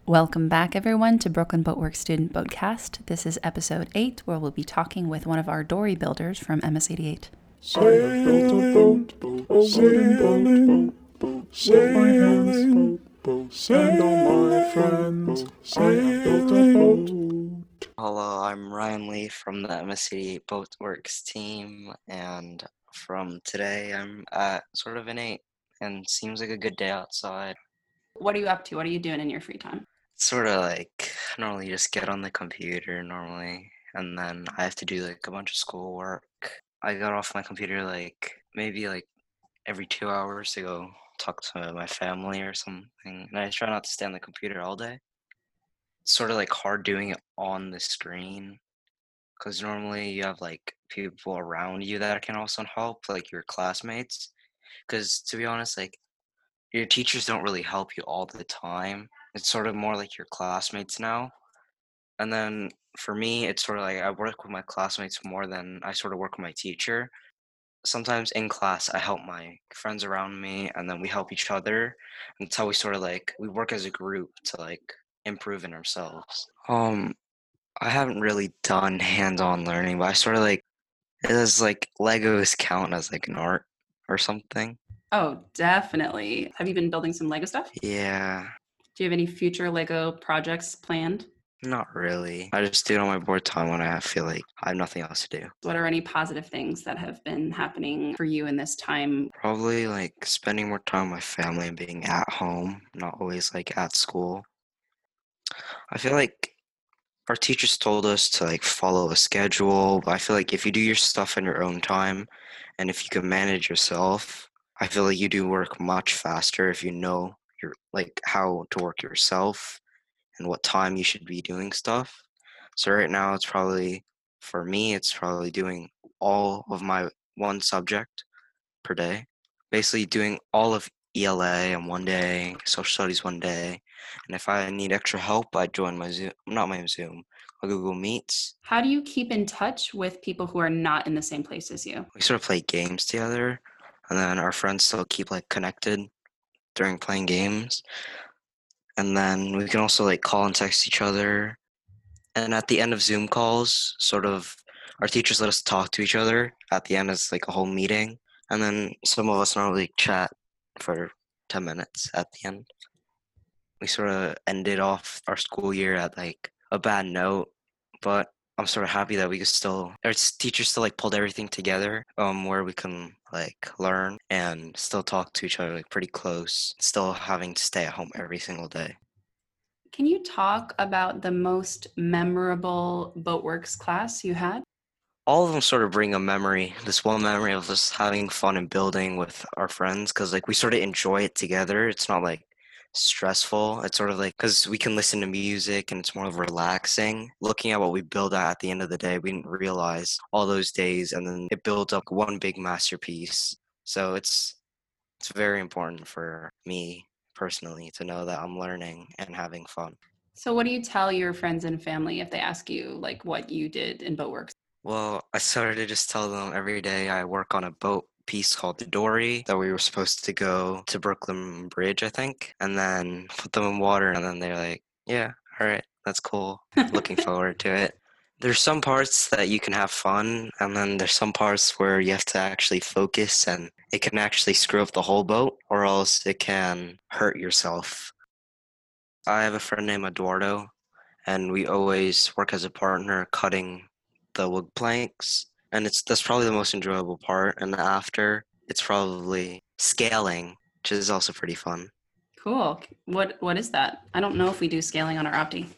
Welcome back, everyone, to Brooklyn Boatworks Student Boatcast. This is episode 8, where we'll be talking with one of our dory builders from MS-88. I have built a boat, a wooden boat, with my hands, and all my friends. I have built a boat. Hello, I'm Ryan Lee from the MS88 Boatworks team, and from today I'm at sort of an 8, and seems like a good day outside. What are you up to? What are you doing in your free time? Sort of like normally just get on the computer normally, and then I have to do like a bunch of schoolwork. I got off my computer like maybe like every 2 hours to go talk to my family or something, and I try not to stay on the computer all day. It's sort of like hard doing it on the screen. Because normally you have like people around you that can also help, like your classmates. Because to be honest, like your teachers don't really help you all the time. It's sort of more like your classmates now. And then for me, it's sort of like I work with my classmates more than I sort of work with my teacher. Sometimes in class, I help my friends around me, and then we help each other. And that's how we sort of like we work as a group to like improve in ourselves. I haven't really done hands-on learning, but I sort of like does like Legos count as like an art or something? Oh, definitely. Have you been building some Lego stuff? Yeah, Do you have any future Lego projects planned? not really. I just do it on my board time when I feel like I have nothing else to do. What are any positive things that have been happening for you in this time? Probably like spending more time with my family and being at home, not always like at school. I feel like our teachers told us to like follow a schedule, but I feel like if you do your stuff in your own time and if you can manage yourself, I feel like you do work much faster if you know your like how to work yourself and what time you should be doing stuff. So right now it's probably for me it's probably doing all of my one subject per day. Basically doing all of ELA on one day, social studies one day, and if I need extra help, I join my Zoom, not my Zoom, my Google Meets. How do you keep in touch with people who are not in the same place as you? We sort of play games together, and then our friends still keep like connected during playing games. And then we can also like call and text each other. And at the end of Zoom calls, sort of our teachers let us talk to each other at the end as like a whole meeting. And then some of us normally chat for 10 minutes at the end. We sort of ended off our school year at like a bad note, but I'm sort of happy that we could still, our teachers still like pulled everything together, where we can like learn and still talk to each other like pretty close, still having to stay at home every single day. Can you talk about the most memorable Boatworks class you had? All of them sort of bring a memory, this one memory of just having fun and building with our friends, because like we sort of enjoy it together. It's not like stressful. It's sort of like because we can listen to music and it's more of relaxing. Looking at what we build at the end of the day, we didn't realize all those days, and then it builds up one big masterpiece. So it's very important for me personally to know that I'm learning and having fun. So, what do you tell your friends and family if they ask you, like, what you did in Boatworks? Well, I started to just tell them every day I work on a boat piece called the Dory that we were supposed to go to Brooklyn Bridge, I think, and then put them in water. And then they're like, yeah, all right, that's cool. Looking forward to it. There's some parts that you can have fun, and then there's some parts where you have to actually focus, and it can actually screw up the whole boat, or else it can hurt yourself. I have a friend named Eduardo, and we always work as a partner cutting the wood planks, and it's that's probably the most enjoyable part. And after, it's probably scaling, which is also pretty fun. Cool. What is that? I don't know if we do scaling on our Opti.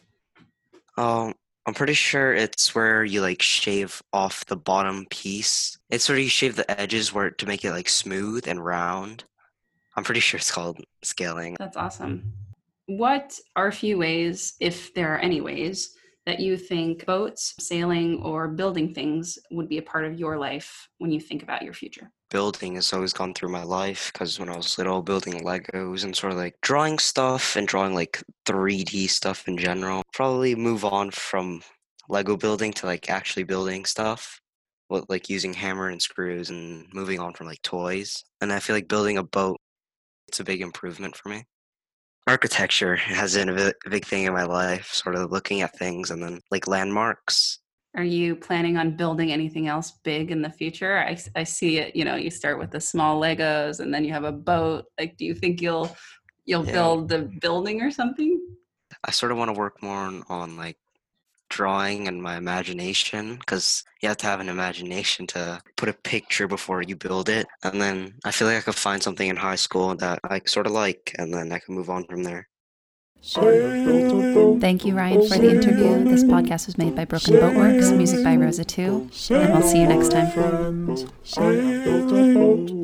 Um, I'm pretty sure it's where you like shave off the bottom piece. It's where you shave the edges where to make it like smooth and round. I'm pretty sure it's called scaling. That's awesome. What are a few ways, if there are any ways, that you think boats, sailing, or building things would be a part of your life when you think about your future? Building has always gone through my life because when I was little, building Legos and sort of like drawing stuff and drawing like 3D stuff in general. Probably move on from Lego building to like actually building stuff, with like using hammer and screws and moving on from like toys. And I feel like building a boat, it's a big improvement for me. Architecture has been a big thing in my life, sort of looking at things and then like landmarks. Are you planning on building anything else big in the future? I see it, you start with the small Legos and then you have a boat. Like, do you think you'll Yeah, build the building or something? I sort of want to work more on like drawing and my imagination because you have to have an imagination to put a picture before you build it. And then I feel like I could find something in high school that I sort of like, and then I can move on from there. Thank you, Ryan, for the interview. This podcast was made by Broken Boat Works, music by Rosa 2, and we'll see you next time. Friends, I have built a boat.